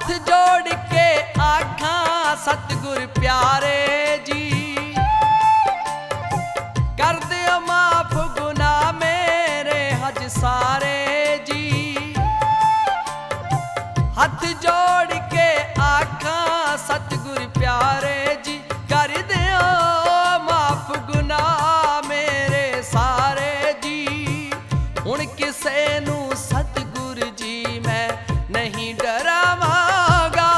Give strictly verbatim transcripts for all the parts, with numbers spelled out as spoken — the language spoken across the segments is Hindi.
हथ जोड़ के आखा सतगुर प्यारे जी, कर दियो माफ गुनाह मेरे हज सारे जी। हथ जोड़ के आखा सतगुर प्यारे जी, कर दियो माफ गुनाह मेरे सारे जी। हुण किसे नू सतगुर जी मैं नहीं डरावांगा,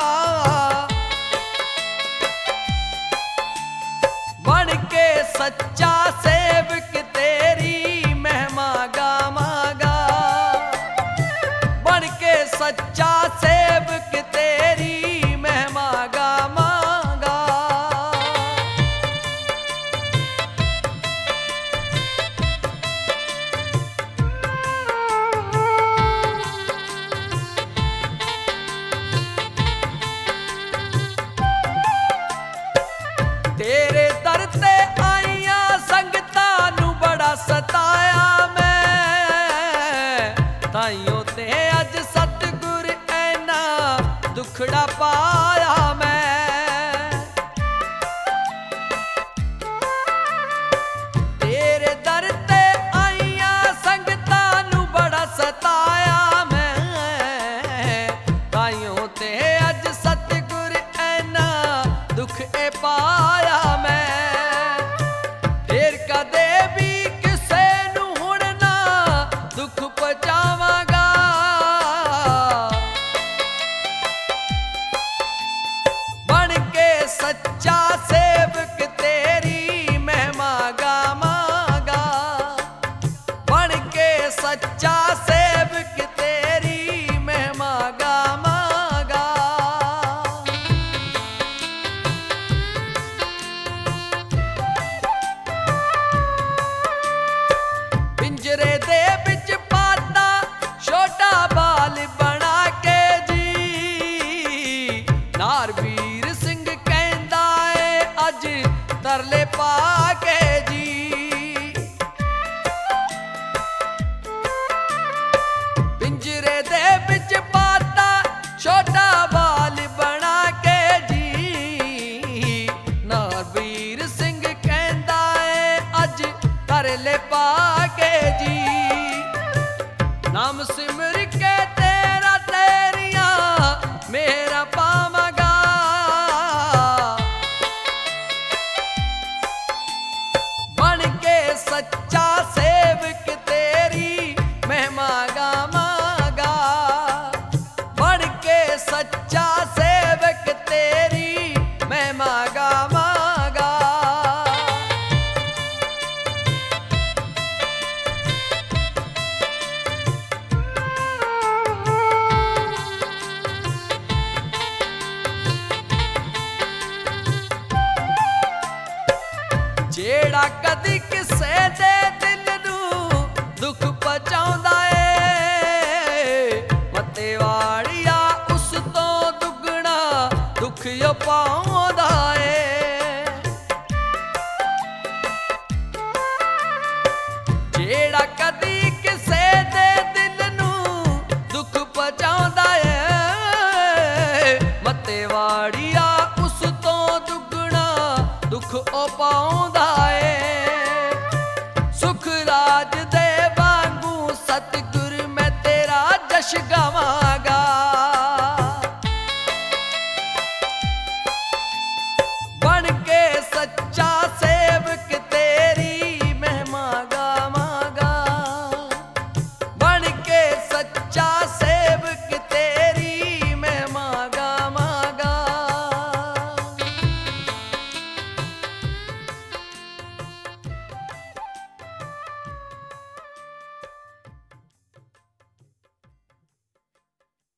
बन के सच्चा सेवक तेरी महिमा गावांगा, बन के सच्चा सेवक तेरी महिमा गावांगा। तेरे दर ते आईया संगतां नू बड़ा सताया मैं, ताइयों ते अज सतगुर ऐना दुखड़ा पाया मैं। तेरे दर ते आईया संगतां नू बड़ा सताया मैं, ताइयों ते अज सतगुर ऐना दुख ए पाया मैं। फिर कदे भी किसे नू हुण ना दुख पहुंचावांगा, बन के सच्चा सेवक तेरी महिमा गावांगा, बन के सच्चा सेवक तेरी महिमा गावांगा। पिंजरे दे बिच पाता छोटा बाल बना के जी, नार वीर सिंह कहंदा है अज तरले पा के जी। पिंजरे दे बिच पाता छोटा बाल बना के जी, नार वीर सिंह कहंदा है अज तरले पा के जी। नाम सिमर के तेरा तेरिया मेरा पावांगा, बन के सच्चा सेवक तेरी महिमा गावांगा, बन के सच्चा सेवक तेरी महिमा गावांगा। जेड़ा कदी किसे दे दिल नू दुख पहुंचाउंदा ए, मते वाड़िया उस तो दुगना दुख यो पाउंदा ए। जेड़ा कदी किसे दे दिल नू दुख पहुंचाउंदा ए, मते वाड़िया उस तो दुगना दुख ओ पाउंदा ए। सुख राज दे वांगू सतगुर मैं तेरा जश गावां,